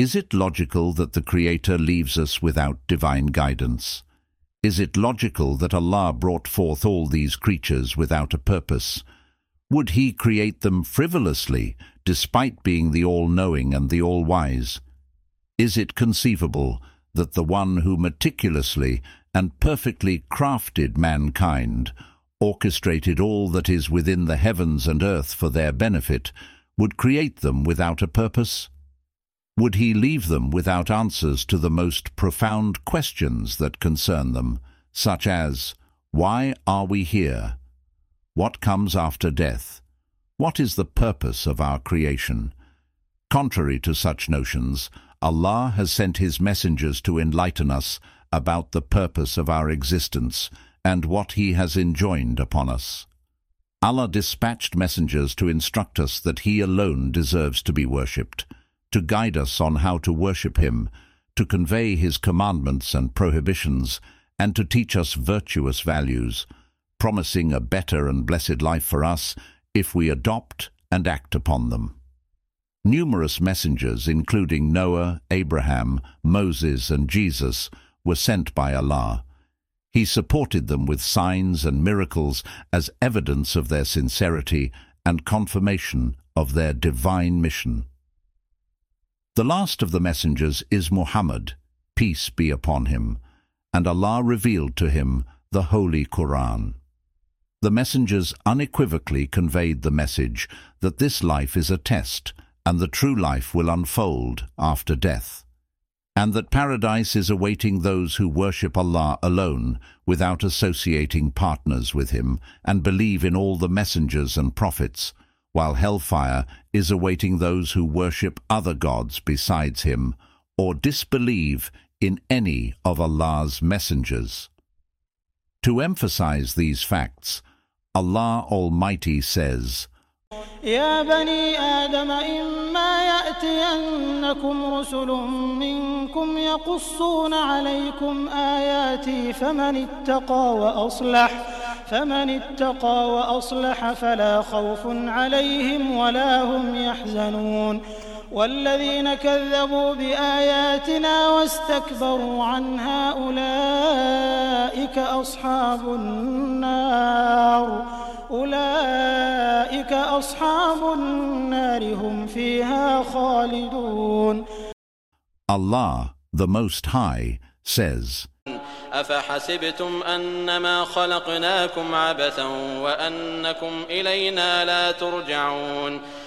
Is it logical that the Creator leaves us without divine guidance? Is it logical that Allah brought forth all these creatures without a purpose? Would He create them frivolously, despite being the all-knowing and the all-wise? Is it conceivable that the one who meticulously and perfectly crafted mankind, orchestrated all that is within the heavens and earth for their benefit, would create them without a purpose? Would He leave them without answers to the most profound questions that concern them, such as, why are we here? What comes after death? What is the purpose of our creation? Contrary to such notions, Allah has sent His messengers to enlighten us about the purpose of our existence and what He has enjoined upon us. Allah dispatched messengers to instruct us that He alone deserves to be worshipped, to guide us on how to worship Him, to convey His commandments and prohibitions, and to teach us virtuous values, promising a better and blessed life for us if we adopt and act upon them. Numerous messengers, including Noah, Abraham, Moses, and Jesus, were sent by Allah. He supported them with signs and miracles as evidence of their sincerity and confirmation of their divine mission. The last of the messengers is Muhammad, peace be upon him, and Allah revealed to him the Holy Quran. The messengers unequivocally conveyed the message that this life is a test and the true life will unfold after death, and that paradise is awaiting those who worship Allah alone without associating partners with Him and believe in all the messengers and prophets, while hellfire is awaiting those who worship other gods besides Him or disbelieve in any of Allah's messengers. To emphasize these facts, Allah Almighty says, يا بني آدم إما يأتينكم رسل منكم يقصون عليكم آياتي فمن اتقى وأصلح فلا خوف عليهم ولا هم يحزنون والذين كذبوا بآياتنا واستكبروا عنها أولئك أصحاب النار هم فيها خالدون. Allah, the Most High, says, أفحسبتم أنما خلقناكم عبثا وأنكم إلينا لا ترجعون